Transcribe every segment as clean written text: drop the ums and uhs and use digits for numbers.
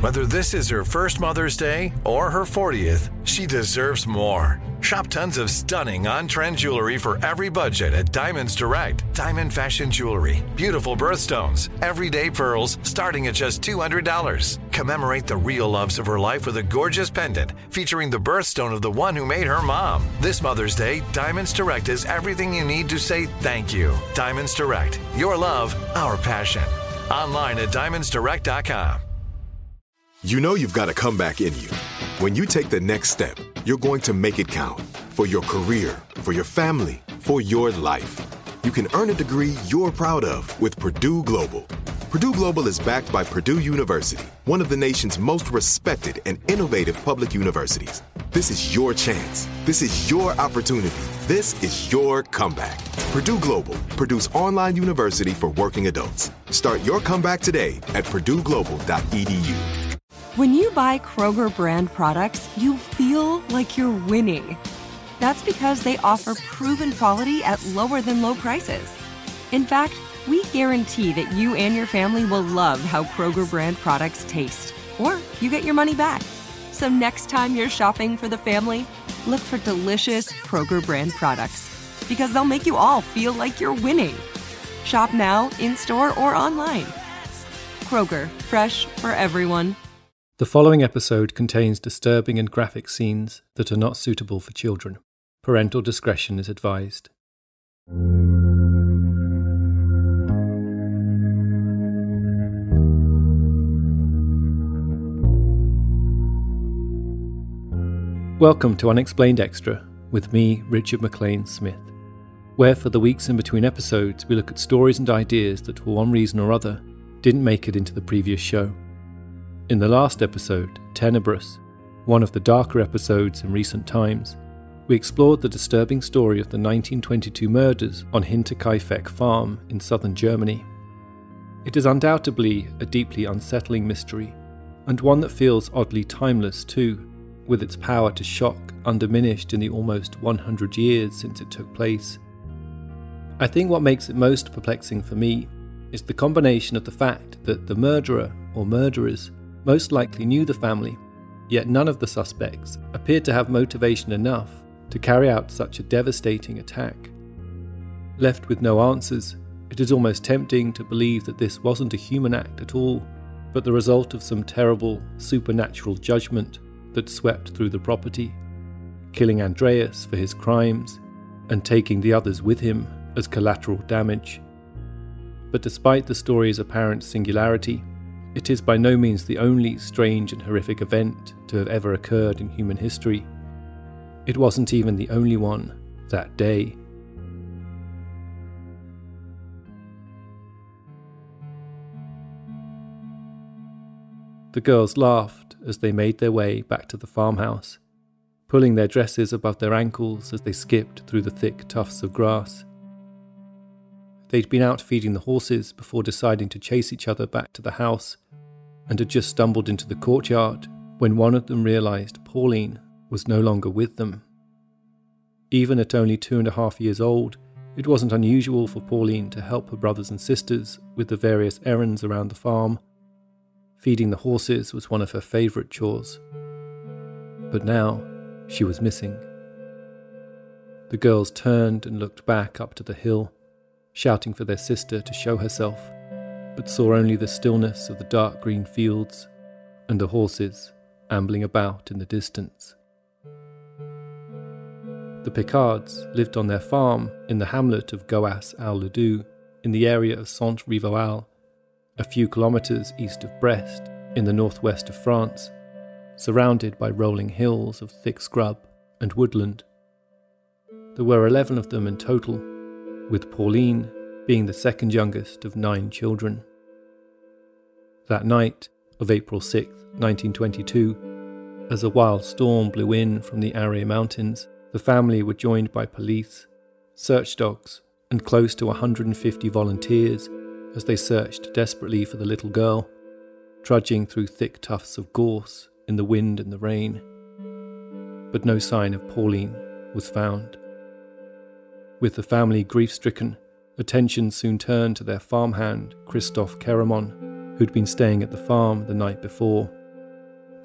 Whether this is her first Mother's Day or her 40th, she deserves more. Shop tons of stunning on-trend jewelry for every budget at Diamonds Direct. Diamond fashion jewelry, beautiful birthstones, everyday pearls starting at just $200. Commemorate the real loves of her life with a gorgeous pendant featuring the birthstone of the one who made her mom. This Mother's Day, Diamonds Direct is everything you need to say thank you. Diamonds Direct, your love, our passion. Online at diamondsdirect.com. You know you've got a comeback in you. When you take the next step, you're going to make it count. For your career, for your family, for your life. You can earn a degree you're proud of with Purdue Global. Purdue Global is backed by Purdue University, one of the nation's most respected and innovative public universities. This is your chance. This is your opportunity. This is your comeback. Purdue Global, Purdue's online university for working adults. Start your comeback today at purdueglobal.edu. When you buy Kroger brand products, you feel like you're winning. That's because they offer proven quality at lower than low prices. In fact, we guarantee that you and your family will love how Kroger brand products taste, or you get your money back. So next time you're shopping for the family, look for delicious Kroger brand products, because they'll make you all feel like you're winning. Shop now, in-store, or online. Kroger, fresh for everyone. The following episode contains disturbing and graphic scenes that are not suitable for children. Parental discretion is advised. Welcome to Unexplained Extra with me, Richard McLean Smith, where for the weeks in between episodes we look at stories and ideas that for one reason or other didn't make it into the previous show. In the last episode, Tenebrous, one of the darker episodes in recent times, we explored the disturbing story of the 1922 murders on Hinterkaifeck Farm in southern Germany. It is undoubtedly a deeply unsettling mystery, and one that feels oddly timeless too, with its power to shock undiminished in the almost 100 years since it took place. I think what makes it most perplexing for me is the combination of the fact that the murderer or murderers most likely knew the family, yet none of the suspects appeared to have motivation enough to carry out such a devastating attack. Left with no answers, it is almost tempting to believe that this wasn't a human act at all, but the result of some terrible, supernatural judgment that swept through the property, killing Andreas for his crimes and taking the others with him as collateral damage. But despite the story's apparent singularity, it is by no means the only strange and horrific event to have ever occurred in human history. It wasn't even the only one that day. The girls laughed as they made their way back to the farmhouse, pulling their dresses above their ankles as they skipped through the thick tufts of grass. They'd been out feeding the horses before deciding to chase each other back to the house, and had just stumbled into the courtyard when one of them realised Pauline was no longer with them. Even at only 2.5 years old, it wasn't unusual for Pauline to help her brothers and sisters with the various errands around the farm. Feeding the horses was one of her favourite chores. But now, she was missing. The girls turned and looked back up to the hill, shouting for their sister to show herself, but saw only the stillness of the dark green fields and the horses ambling about in the distance. The Picards lived on their farm in the hamlet of Goas-al-Ladou in the area of Saint-Rivoal, a few kilometres east of Brest in the northwest of France, surrounded by rolling hills of thick scrub and woodland. There were 11 of them in total, with Pauline being the second youngest of 9 children. That night of April 6, 1922, as a wild storm blew in from the Array Mountains, the family were joined by police, search dogs, and close to 150 volunteers as they searched desperately for the little girl, trudging through thick tufts of gorse in the wind and the rain. But no sign of Pauline was found. With the family grief-stricken, attention soon turned to their farmhand, Christophe Keramon, who'd been staying at the farm the night before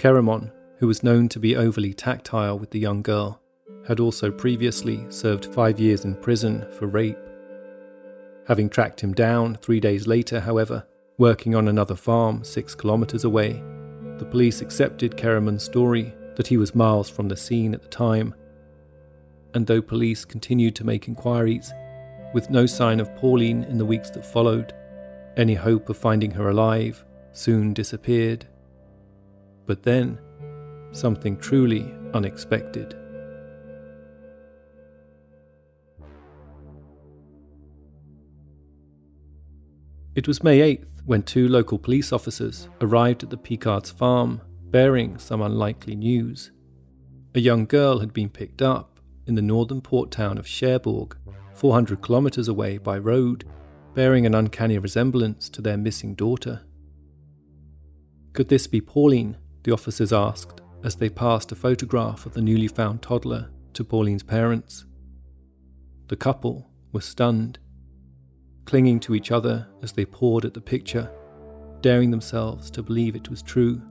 Kerimon, who was known to be overly tactile with the young girl, had also previously served 5 years in prison for rape. Having tracked him down 3 days later, however, working on another farm 6 kilometers away, the police accepted Kerimon's story that he was miles from the scene at the time. And though police continued to make inquiries, with no sign of Pauline in the weeks that followed, any hope of finding her alive soon disappeared. But then, something truly unexpected. It was May 8th when 2 local police officers arrived at the Picards' farm bearing some unlikely news. A young girl had been picked up in the northern port town of Cherbourg, 400 kilometers away by road, bearing an uncanny resemblance to their missing daughter. Could this be Pauline? The officers asked as they passed a photograph of the newly found toddler to Pauline's parents. The couple were stunned, clinging to each other as they pored at the picture, daring themselves to believe it was true.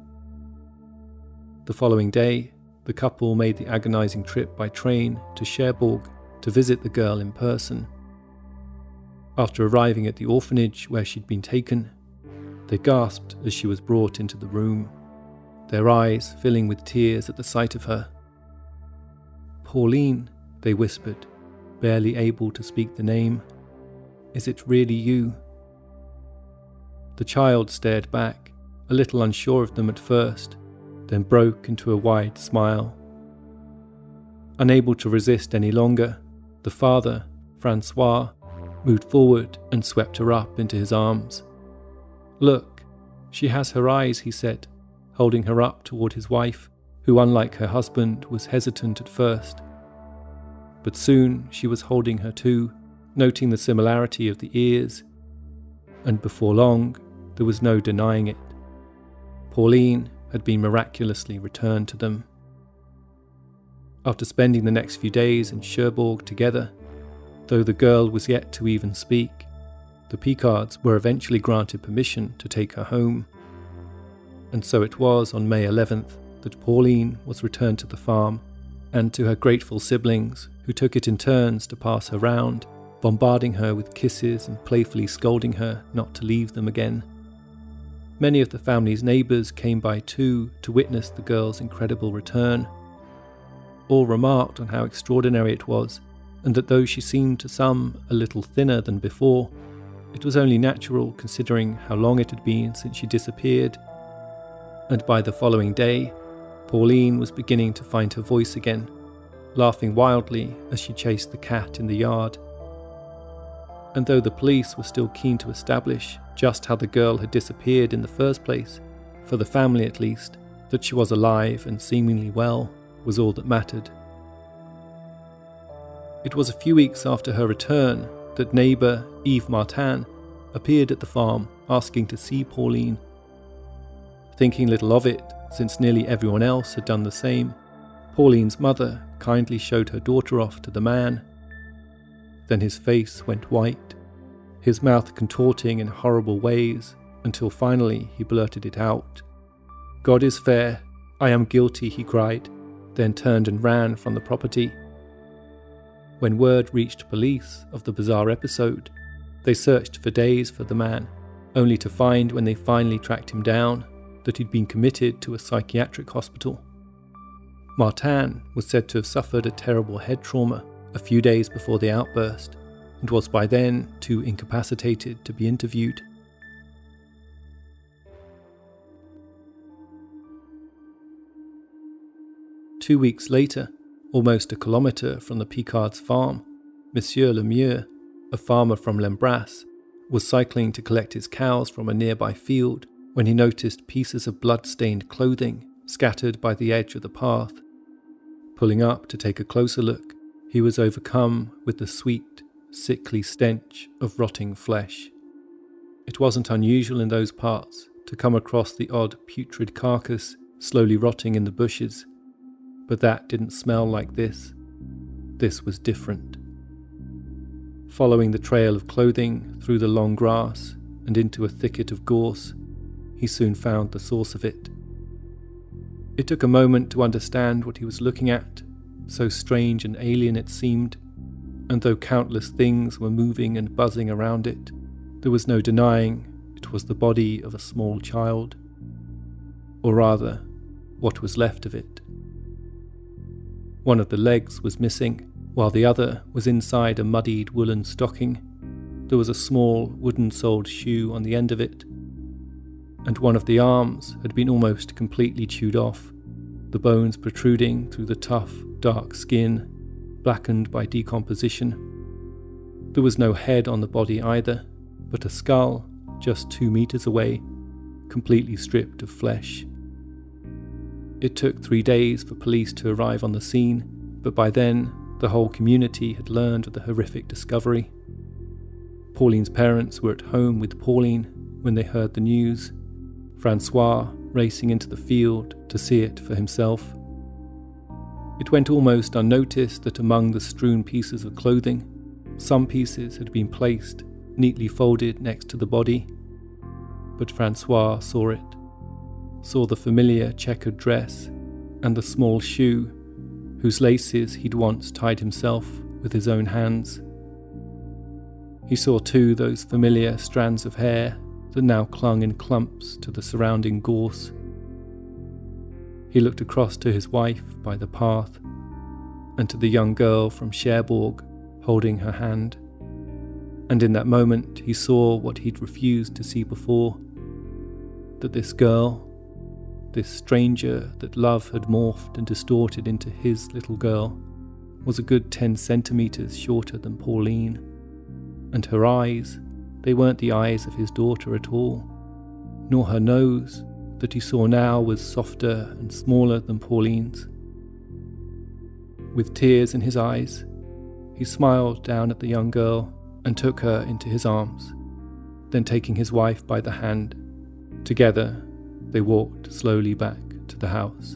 The following day, the couple made the agonizing trip by train to Cherbourg to visit the girl in person. After arriving at the orphanage where she'd been taken, they gasped as she was brought into the room, their eyes filling with tears at the sight of her. "Pauline," they whispered, barely able to speak the name. "Is it really you?" The child stared back, a little unsure of them at first, then broke into a wide smile. Unable to resist any longer, the father, Francois, moved forward and swept her up into his arms. "Look, she has her eyes," he said, holding her up toward his wife, who, unlike her husband, was hesitant at first. But soon she was holding her too, noting the similarity of the ears, and before long there was no denying it. Pauline had been miraculously returned to them. After spending the next few days in Cherbourg together, though the girl was yet to even speak, the Picards were eventually granted permission to take her home. And so it was on May 11th that Pauline was returned to the farm and to her grateful siblings, who took it in turns to pass her round, bombarding her with kisses and playfully scolding her not to leave them again. Many of the family's neighbours came by too to witness the girl's incredible return. All remarked on how extraordinary it was, and that though she seemed to some a little thinner than before, it was only natural considering how long it had been since she disappeared. And by the following day, Pauline was beginning to find her voice again, laughing wildly as she chased the cat in the yard. And though the police were still keen to establish just how the girl had disappeared in the first place, for the family at least, that she was alive and seemingly well was all that mattered. It was a few weeks after her return that neighbour Yves Martin appeared at the farm asking to see Pauline. Thinking little of it, since nearly everyone else had done the same, Pauline's mother kindly showed her daughter off to the man. Then his face went white, his mouth contorting in horrible ways, until finally he blurted it out. "God is fair, I am guilty," he cried, then turned and ran from the property. When word reached police of the bizarre episode, they searched for days for the man, only to find when they finally tracked him down that he'd been committed to a psychiatric hospital. Martin was said to have suffered a terrible head trauma a few days before the outburst, and was by then too incapacitated to be interviewed. Two weeks later, almost a kilometre from the Picards' farm, Monsieur Lemieux, a farmer from Lembras, was cycling to collect his cows from a nearby field when he noticed pieces of blood-stained clothing scattered by the edge of the path. Pulling up to take a closer look, he was overcome with the sweet, sickly stench of rotting flesh. It wasn't unusual in those parts to come across the odd putrid carcass slowly rotting in the bushes, but that didn't smell like this. This was different. Following the trail of clothing through the long grass and into a thicket of gorse, he soon found the source of it. It took a moment to understand what he was looking at, so strange and alien it seemed, and though countless things were moving and buzzing around it, there was no denying it was the body of a small child. Or rather, what was left of it. One of the legs was missing, while the other was inside a muddied woolen stocking. There was a small wooden-soled shoe on the end of it, and one of the arms had been almost completely chewed off, the bones protruding through the tough, dark skin, blackened by decomposition. There was no head on the body either, but a skull just 2 meters away, completely stripped of flesh. It took 3 days for police to arrive on the scene, but by then the whole community had learned of the horrific discovery. Pauline's parents were at home with Pauline when they heard the news, Francois racing into the field to see it for himself. It went almost unnoticed that among the strewn pieces of clothing, some pieces had been placed, neatly folded next to the body. But Francois saw it, saw the familiar checkered dress and the small shoe, whose laces he'd once tied himself with his own hands. He saw too those familiar strands of hair that now clung in clumps to the surrounding gorse. He looked across to his wife by the path, and to the young girl from Cherbourg holding her hand. And in that moment he saw what he'd refused to see before, that this girl, this stranger that love had morphed and distorted into his little girl, was a good 10 centimeters shorter than Pauline. And her eyes, they weren't the eyes of his daughter at all, nor her nose, that he saw now was softer and smaller than Pauline's. With tears in his eyes, he smiled down at the young girl and took her into his arms. Then taking his wife by the hand, together they walked slowly back to the house.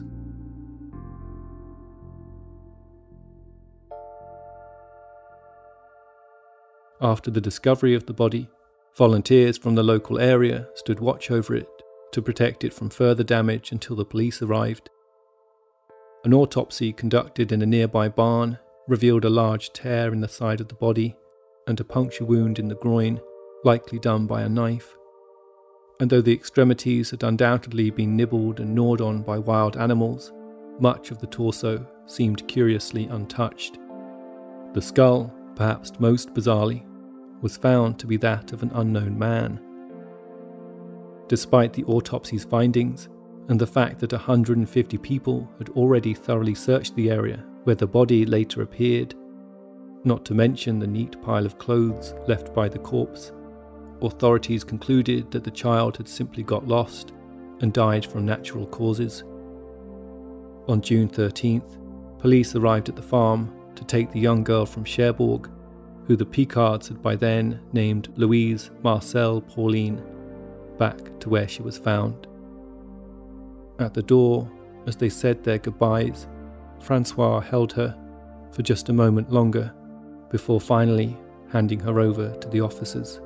After the discovery of the body, volunteers from the local area stood watch over it to protect it from further damage until the police arrived. An autopsy conducted in a nearby barn revealed a large tear in the side of the body and a puncture wound in the groin, likely done by a knife. And though the extremities had undoubtedly been nibbled and gnawed on by wild animals, much of the torso seemed curiously untouched. The skull, perhaps most bizarrely, was found to be that of an unknown man. Despite the autopsy's findings, and the fact that 150 people had already thoroughly searched the area where the body later appeared, not to mention the neat pile of clothes left by the corpse, authorities concluded that the child had simply got lost and died from natural causes. On June 13th, police arrived at the farm to take the young girl from Cherbourg, who the Picards had by then named Louise Marcelle Pauline, back to where she was found. At the door, as they said their goodbyes, Francois held her for just a moment longer before finally handing her over to the officers.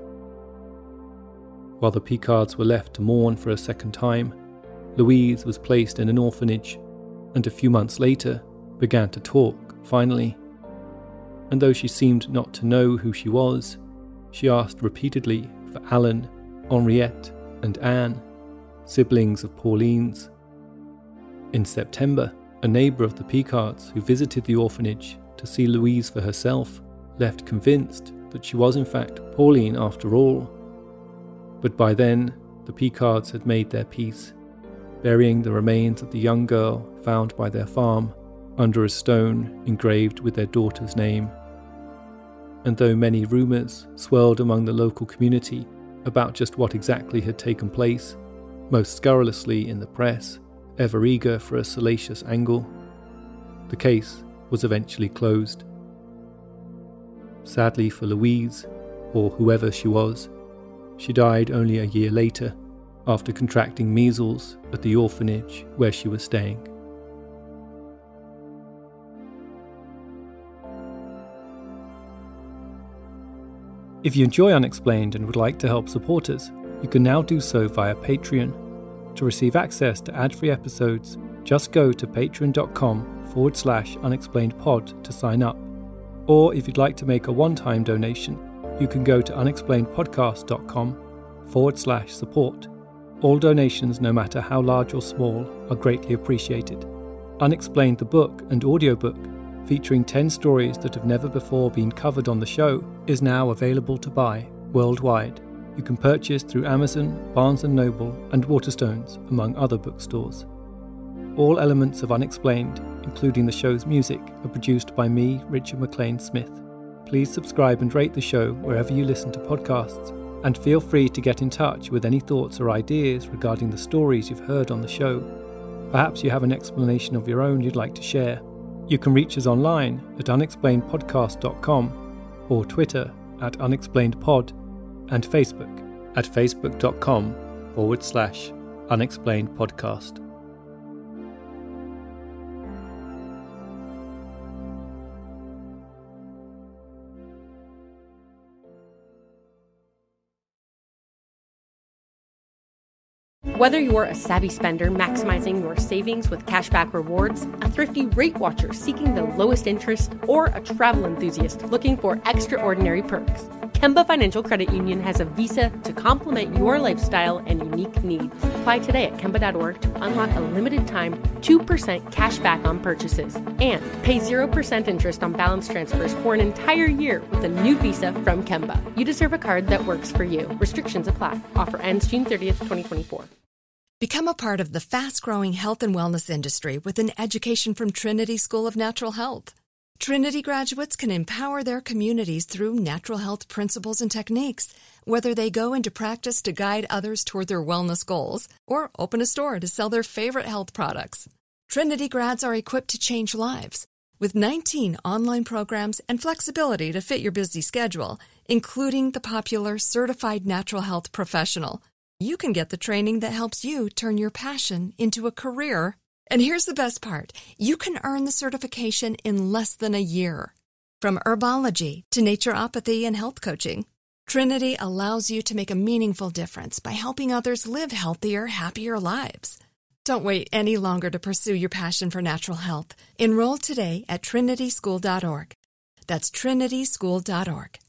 While the Picards were left to mourn for a second time, Louise was placed in an orphanage and a few months later began to talk, finally. And though she seemed not to know who she was, she asked repeatedly for Alan, Henriette, and Anne, siblings of Pauline's. In September, a neighbour of the Picards who visited the orphanage to see Louise for herself left convinced that she was in fact Pauline after all. But by then, the Picards had made their peace, burying the remains of the young girl found by their farm under a stone engraved with their daughter's name. And though many rumours swirled among the local community about just what exactly had taken place, most scurrilously in the press, ever eager for a salacious angle, the case was eventually closed. Sadly for Louise, or whoever she was, she died only a year later, after contracting measles at the orphanage where she was staying. If you enjoy Unexplained and would like to help support us, you can now do so via Patreon. To receive access to ad-free episodes, Just go to patreon.com/unexplainedpod to sign up. Or if you'd like to make a one-time donation, you can go to unexplainedpodcast.com/support. All donations, no matter how large or small, are greatly appreciated. Unexplained the book and audiobook, featuring 10 stories that have never before been covered on the show, is now available to buy worldwide. You can purchase through Amazon, Barnes & Noble, and Waterstones, among other bookstores. All elements of Unexplained, including the show's music, are produced by me, Richard McLean Smith. Please subscribe and rate the show wherever you listen to podcasts, and feel free to get in touch with any thoughts or ideas regarding the stories you've heard on the show. Perhaps you have an explanation of your own you'd like to share. You can reach us online at unexplainedpodcast.com or Twitter at unexplainedpod and Facebook at facebook.com/unexplainedpodcast. Whether you're a savvy spender maximizing your savings with cashback rewards, a thrifty rate watcher seeking the lowest interest, or a travel enthusiast looking for extraordinary perks, Kemba Financial Credit Union has a visa to complement your lifestyle and unique needs. Apply today at Kemba.org to unlock a limited-time 2% cash back on purchases and pay 0% interest on balance transfers for an entire year with a new visa from Kemba. You deserve a card that works for you. Restrictions apply. Offer ends June 30th, 2024. Become a part of the fast-growing health and wellness industry with an education from Trinity School of Natural Health. Trinity graduates can empower their communities through natural health principles and techniques, whether they go into practice to guide others toward their wellness goals or open a store to sell their favorite health products. Trinity grads are equipped to change lives. With 19 online programs and flexibility to fit your busy schedule, including the popular Certified Natural Health Professional, you can get the training that helps you turn your passion into a career. And here's the best part. You can earn the certification in less than a year. From herbology to naturopathy and health coaching, Trinity allows you to make a meaningful difference by helping others live healthier, happier lives. Don't wait any longer to pursue your passion for natural health. Enroll today at trinityschool.org. That's trinityschool.org.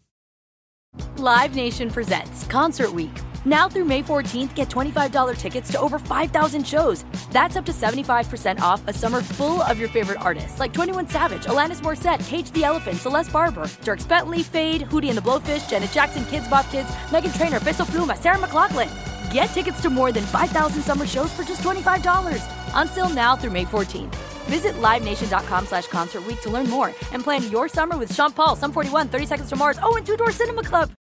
Live Nation presents Concert Week. Now through May 14th, get $25 tickets to over 5,000 shows. That's up to 75% off a summer full of your favorite artists like 21 Savage, Alanis Morissette, Cage the Elephant, Celeste Barber, Dierks Bentley, Fade, Hootie and the Blowfish, Janet Jackson, Kidz Bop Kids, Meghan Trainor, Peso Pluma, Sarah McLachlan. Get tickets to more than 5,000 summer shows for just $25. Until now through May 14th. Visit LiveNation.com/Concert Week to learn more and plan your summer with Sean Paul, Sum 41, 30 Seconds to Mars, and Two Door Cinema Club.